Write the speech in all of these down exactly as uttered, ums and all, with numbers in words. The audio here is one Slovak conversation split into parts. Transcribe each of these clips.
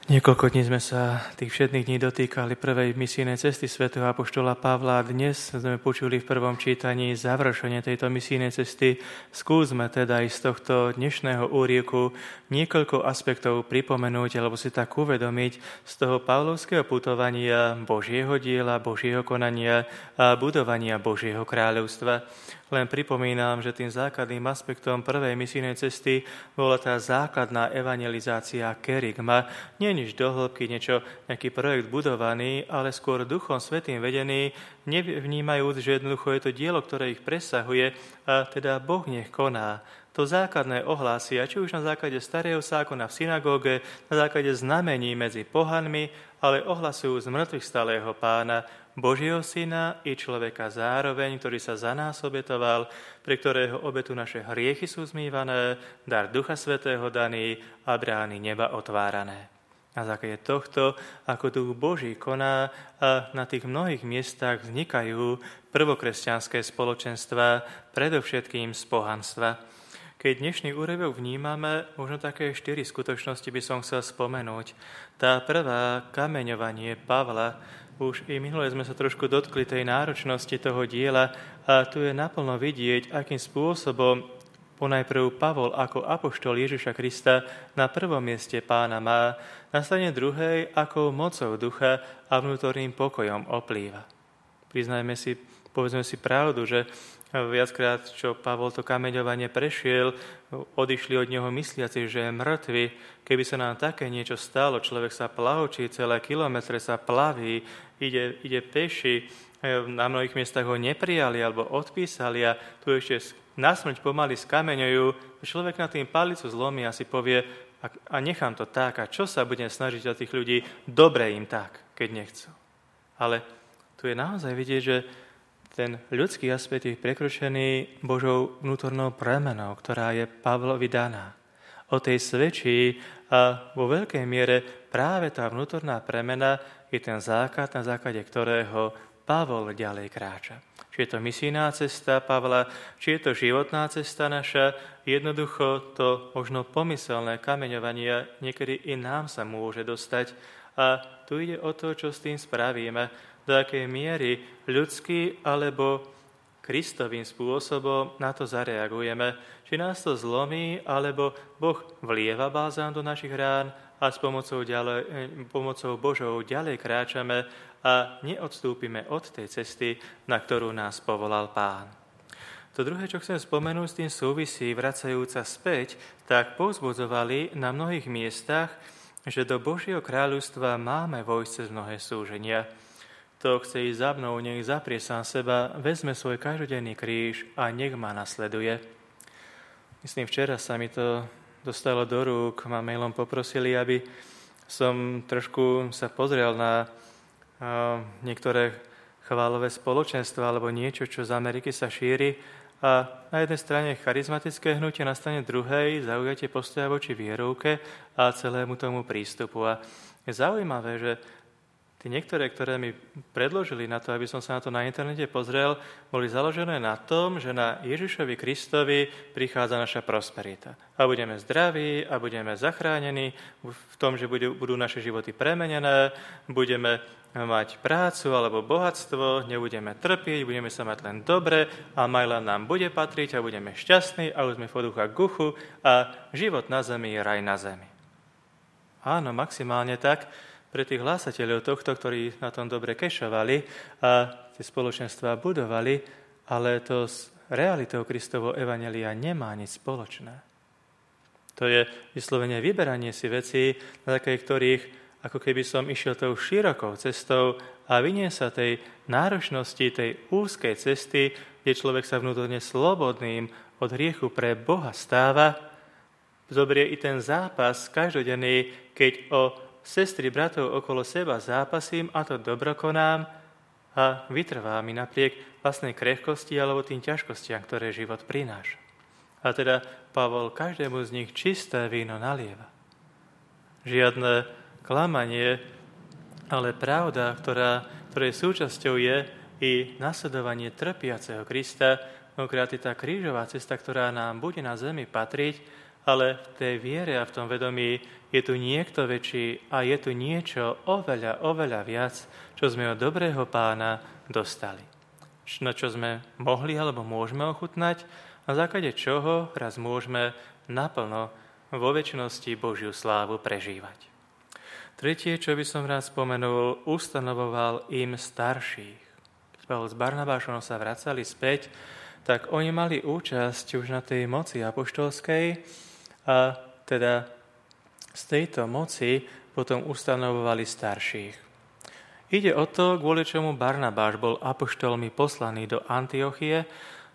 Niekoľko dní sme sa tých všetných dní dotýkali prvej misijnej cesty svätého apoštola Pavla a dnes sme počuli v prvom čítaní završenie tejto misijnej cesty. Skúsme teda aj z tohto dnešného úrieku niekoľko aspektov pripomenúť alebo si tak uvedomiť z toho pavlovského putovania Božieho diela, Božieho konania a budovania Božieho kráľovstva. Len pripomínam, že tým základným aspektom prvej misijnej cesty bola tá základná evangelizácia kerygma. Nie nič do hĺbky, niečo, nejaký projekt budovaný, ale skôr Duchom Svätým vedený, nevnímajúc, že jednoducho je to dielo, ktoré ich presahuje, a teda Boh nech koná. To základné ohlásia, či už na základe starého zákona v synagóge, na základe znamení medzi pohanmi, ale ohlasujú z mŕtvych stalého Pána, Božieho Syna i človeka zároveň, ktorý sa za nás obetoval, pre ktorého obetu naše hriechy sú zmývané, dar Ducha Svätého daný a brány neba otvárané. Na základe tohto, ako Duch Boží koná a na tých mnohých miestach vznikajú prvokresťanské spoločenstvá, predovšetkým z pohanstva. Keď dnešný úryvok vnímame, možno také štyri skutočnosti by som chcel spomenúť. Tá prvá, kameňovanie Pavla. Už i minule sme sa trošku dotkli tej náročnosti toho diela a tu je naplno vidieť, akým spôsobom ponajprv Pavol ako apoštol Ježiša Krista na prvom mieste Pána má, na strane druhej ako mocou ducha a vnútorným pokojom oplýva. Priznajme si, povedzme si pravdu, že viackrát, čo Pavol to kameňovanie prešiel, odišli od neho mysliaci, že je mŕtvy. Keby sa nám také niečo stalo, človek sa plahočí, celé kilometre sa plaví, ide, ide peši, na mnohých miestach ho neprijali alebo odpísali a tu ešte nasmrť pomaly skameňujú, človek na tým palicu zlomí a si povie, a, a nechám to tak, a čo sa budem snažiť o tých ľudí, dobre im tak, keď nechcú. Ale tu je naozaj vidieť, že ten ľudský aspekt je prekročený Božou vnútornou premenou, ktorá je Pavlovi daná. O tej svedčí a vo veľkej miere práve tá vnútorná premena je ten základ, na základe ktorého Pavol ďalej kráča. Či je to misijná cesta Pavla, či je to životná cesta naša, jednoducho to možno pomyselné kameňovanie niekedy i nám sa môže dostať. A tu ide o to, čo s tým spravíme, do akej miery ľudský alebo Kristovým spôsobom na to zareagujeme. Či nás to zlomí, alebo Boh vlieva balzám do našich rán a s pomocou, ďalej, pomocou Božou ďalej kráčame a neodstúpime od tej cesty, na ktorú nás povolal Pán. To druhé, čo chcem spomenúť, s tým súvisí, vracajúca späť, tak povzbudzovali na mnohých miestach, že do Božieho kráľovstva máme vojsť cez mnohé súženia. To chce ísť za mnou, nech zaprie sám seba, vezme svoj každodenný kríž a nech ma nasleduje. Myslím, včera sa mi to dostalo do rúk, ma mailom poprosili, aby som trošku sa pozrel na uh, niektoré chválové spoločenstva alebo niečo, čo z Ameriky sa šíri. A na jednej strane charizmatické hnutie, na strane druhej zaujatie postoja voči vierovke a celému tomu prístupu. A je zaujímavé, že tie niektoré, ktoré mi predložili na to, aby som sa na to na internete pozrel, boli založené na tom, že na Ježišovi Kristovi prichádza naša prosperita. A budeme zdraví a budeme zachránení v tom, že budú, budú naše životy premenené, budeme mať prácu alebo bohatstvo, nebudeme trpieť, budeme sa mať len dobre a majla nám bude patriť a budeme šťastní a už sme od ducha k uchu a život na zemi je raj na zemi. Áno, maximálne tak, pre tých hlásateľov tohto, ktorí na tom dobre kešovali a tie spoločenstvá budovali, ale to s realitou Kristovo evanjelia nemá nič spoločné. To je vyslovene vyberanie si vecí, na základe ktorých, ako keby som išiel tou širokou cestou a vynie sa tej náročnosti, tej úzkej cesty, kde človek sa vnútorne slobodným od hriechu pre Boha stáva, zoberie i ten zápas každodenný, keď o sestry, bratov okolo seba zápasím a to dobro konám a vytrvá mi napriek vlastnej krehkosti alebo tým ťažkostiam, ktoré život prináša. A teda Pavol každému z nich čisté víno nalieva. Žiadne klamanie, ale pravda, ktorá, ktorej súčasťou je i nasledovanie trpiaceho Krista, konkrétne tá krížová cesta, ktorá nám bude na zemi patriť ale v tej viere a v tom vedomí je tu niekto väčší a je tu niečo oveľa, oveľa viac, čo sme od dobrého Pána dostali. Na čo sme mohli alebo môžeme ochutnať, na základe čoho raz môžeme naplno vo večnosti Božiu slávu prežívať. Tretie, čo by som rád spomenul, ustanovoval im starších. Keď Pavol s Barnabášom sa vracali späť, tak oni mali účasť už na tej moci apoštolskej a teda z tejto moci potom ustanovovali starších. Ide o to, kvôli čomu Barnabáš bol apoštolmi poslaný do Antiochie,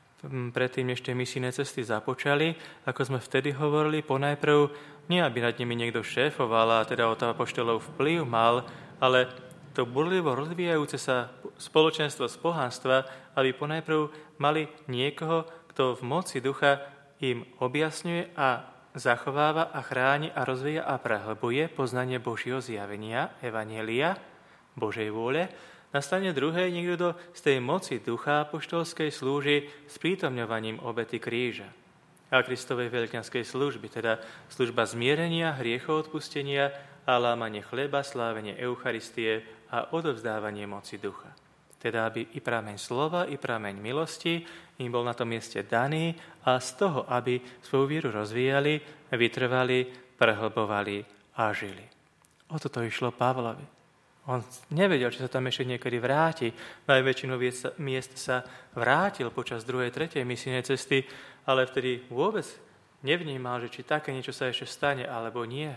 predtým ešte misijné cesty započali, ako sme vtedy hovorili, ponajprv nie, aby nad nimi niekto šéfoval a teda od apoštolov vplyv mal, ale to burlivo rozvíjajúce sa spoločenstvo z pohanstva, aby ponajprv mali niekoho, kto v moci ducha im objasňuje a zachováva a chráni a rozvíja a prehlbuje poznanie Božieho zjavenia, evanjelia, Božej vôle. Na strane druhej niekto z tej moci ducha apoštolskej slúži sprítomňovaním obety kríža a Kristovej veľkňanskej služby, teda služba zmierenia, hriechov odpustenia a lámanie chleba, slávenie Eucharistie a odovzdávanie moci ducha. Teda, aby i prameň slova, i prameň milosti im bol na tom mieste daný a z toho, aby svoju vieru rozvíjali, vytrvali, prehlbovali a žili. O toto išlo Pavlovi. On nevedel, či sa tam ešte niekedy vráti. Najväčšinu miest sa vrátil počas druhej, tretej misijnej cesty, ale vtedy vôbec nevnímal, že či také niečo sa ešte stane, alebo nie.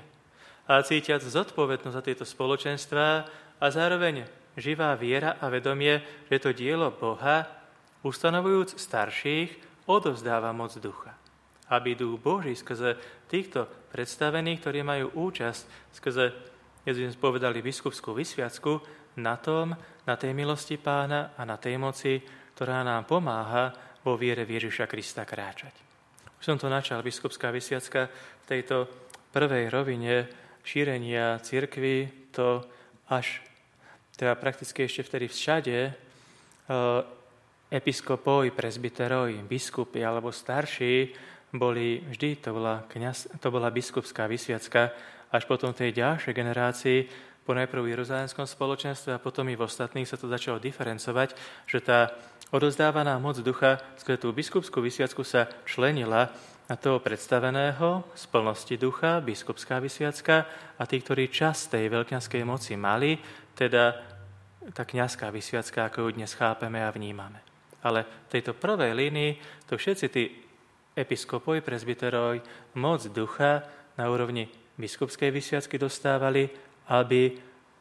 A cítiac zodpovednosť za tieto spoločenstvá a zároveň živá viera a vedomie, že to dielo Boha, ustanovujúc starších, odovzdáva moc ducha. Aby duch Boží skrze týchto predstavených, ktorí majú účasť skrze, keď sme povedali, biskupskú vysviacku, na tom, na tej milosti Pána a na tej moci, ktorá nám pomáha vo viere v Ježiša Krista kráčať. Už som to načal, biskupská vysviacka v tejto prvej rovine šírenia cirkvi, to až teda prakticky ešte vtedy všade episkopoi, presbyteroi, biskupy alebo starší boli vždy, to bola, kňaz, to bola biskupská vysviacka, až potom tej ďalšej generácii, ponajprv v Jeruzalemskom spoločenstve a potom i v ostatných sa to začalo diferencovať, že tá odozdávaná moc ducha skrze tú biskupskú vysviacku sa členila na toho predstaveného z plnosti ducha, biskupská vysviacka a tí, ktorí časť tej veľkňanskej moci mali, teda tá kňazská vysviacka, ako ju dnes chápeme a vnímame. Ale v tejto prvej línii to všetci tí episkopoj, presbyteroj, moc ducha na úrovni biskupskej vysviacky dostávali, aby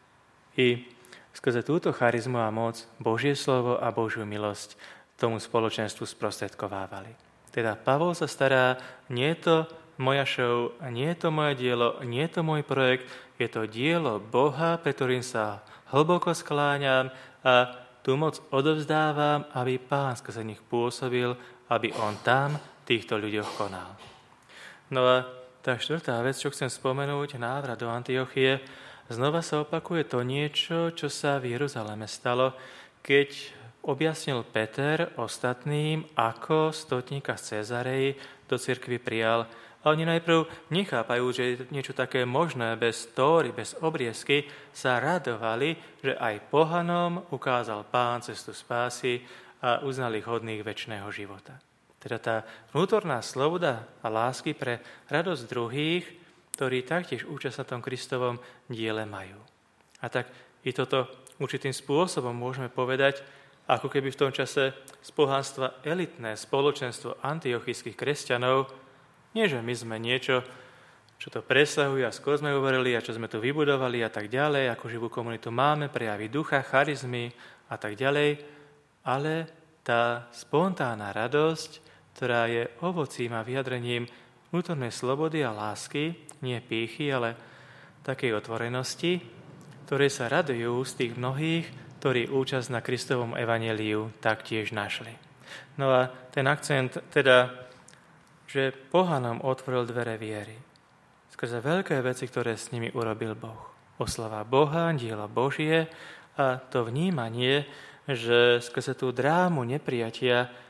i skrze túto charizmu a moc Božie slovo a Božiu milosť tomu spoločenstvu sprostredkovávali. Teda Pavol sa stará, nie je to moja show, nie je to moje dielo, nie je to môj projekt, je to dielo Boha, pre ktorým sa hlboko skláňam a tú moc odovzdávam, aby Pán skrze nich pôsobil, aby on tam týchto ľuďoch konal. No a tá štvrtá vec, čo chcem spomenúť, návrat do Antiochie, znova sa opakuje to niečo, čo sa v Jeruzaleme stalo, keď objasnil Peter ostatným, ako stotníka z Cezareji do cirkvi prijal. A oni najprv nechápajú, že je niečo také možné, bez tóry, bez obriezky, sa radovali, že aj pohanom ukázal Pán cestu spásy a uznali hodných večného života. Teda tá vnútorná sloboda a lásky pre radosť druhých, ktorí taktiež účasť na tom Kristovom diele majú. A tak i toto určitým spôsobom môžeme povedať, ako keby v tom čase z pohanstva elitné spoločenstvo antiochijských kresťanov, nie že my sme niečo, čo to presahuje a skôr sme uverili a čo sme tu vybudovali a tak ďalej, ako živú komunitu máme, prejavy ducha, charizmy a tak ďalej, ale tá spontánna radosť, ktorá je ovocím a vyjadrením vnútornej slobody a lásky, nie pýchy, ale takej otvorenosti, ktoré sa radujú z tých mnohých, ktorí účasť na Kristovom evanjeliu taktiež našli. No a ten akcent teda, že pohanom otvoril dvere viery. Skrze veľké veci, ktoré s nimi urobil Boh. Oslava Boha, dielo Božie a to vnímanie, že skrze tú drámu neprijatia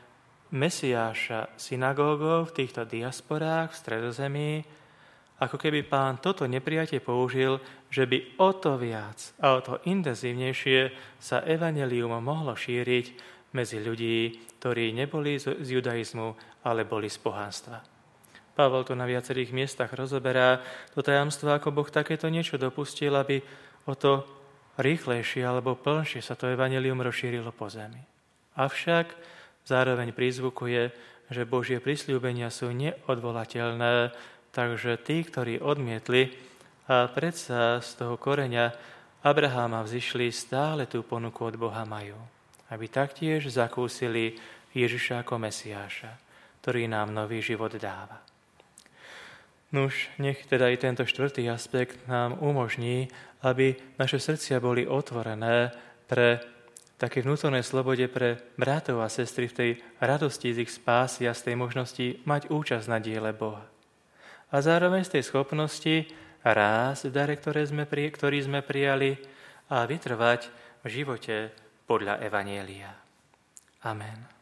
Mesiáša synagógov v týchto diasporách v Stredozemí, ako keby Pán toto neprijatie použil, že by o to viac a o to intenzívnejšie sa evanjelium mohlo šíriť medzi ľudí, ktorí neboli z judaizmu, ale boli z pohanstva. Pavol tu na viacerých miestach rozoberá to tajomstvo, ako Boh takéto niečo dopustil, aby o to rýchlejšie alebo plnšie sa to evanjelium rozšírilo po zemi. Avšak zároveň prizvukuje, že Božie prisľúbenia sú neodvolateľné, takže tí, ktorí odmietli a predsa z toho koreňa Abraháma vzišli, stále tú ponuku od Boha majú, aby taktiež zakúsili Ježiša ako Mesiáša, ktorý nám nový život dáva. Nuž, nech teda i tento štvrtý aspekt nám umožní, aby naše srdcia boli otvorené pre také vnútornej slobode pre bratov a sestry v tej radosti z ich spásy a z tej možnosti mať účasť na diele Boha. A zároveň z tej schopnosti rásť v dare, ktoré sme, ktorý sme prijali a vytrvať v živote podľa evanjelia. Amen.